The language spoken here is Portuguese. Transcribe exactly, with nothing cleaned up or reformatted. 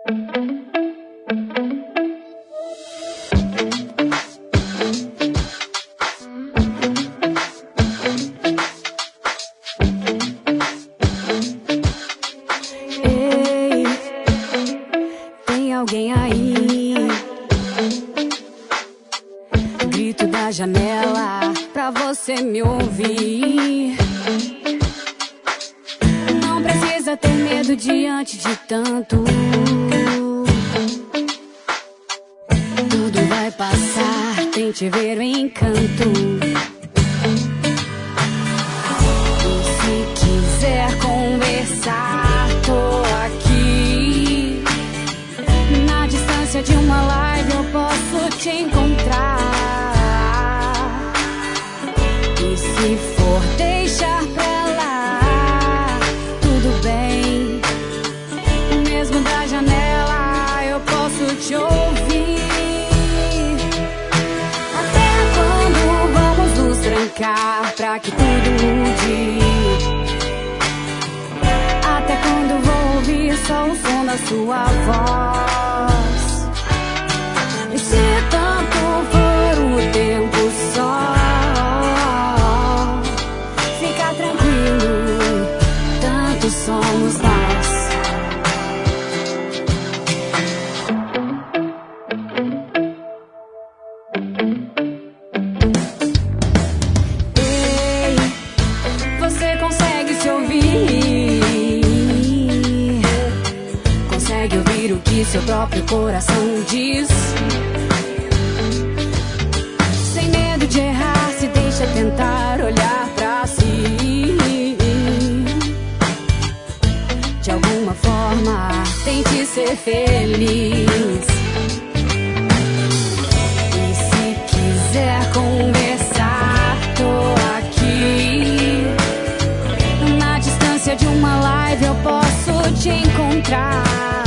Ei, tem alguém aí? Grito da janela pra você me ouvir. Não precisa ter medo diante de tanto. Tudo vai passar, tente ver o encanto. E se quiser conversar, tô aqui. Na distância de uma live eu posso te encontrar. E se for deixar pra lá, tudo bem. Mesmo da janela eu posso te ouvir. Até quando vamos nos trancar pra que tudo mude? Até quando vou ouvir só o som da sua voz? E se tanto for o tempo só, fica tranquilo, tanto somos nós. Ei, você consegue se ouvir? Consegue ouvir o que seu próprio coração diz? Sem medo de errar, se deixa tentar olhar pra si. De alguma forma, tente ser feliz. E se quiser conversar, tô aqui. Na distância de uma live eu posso te encontrar.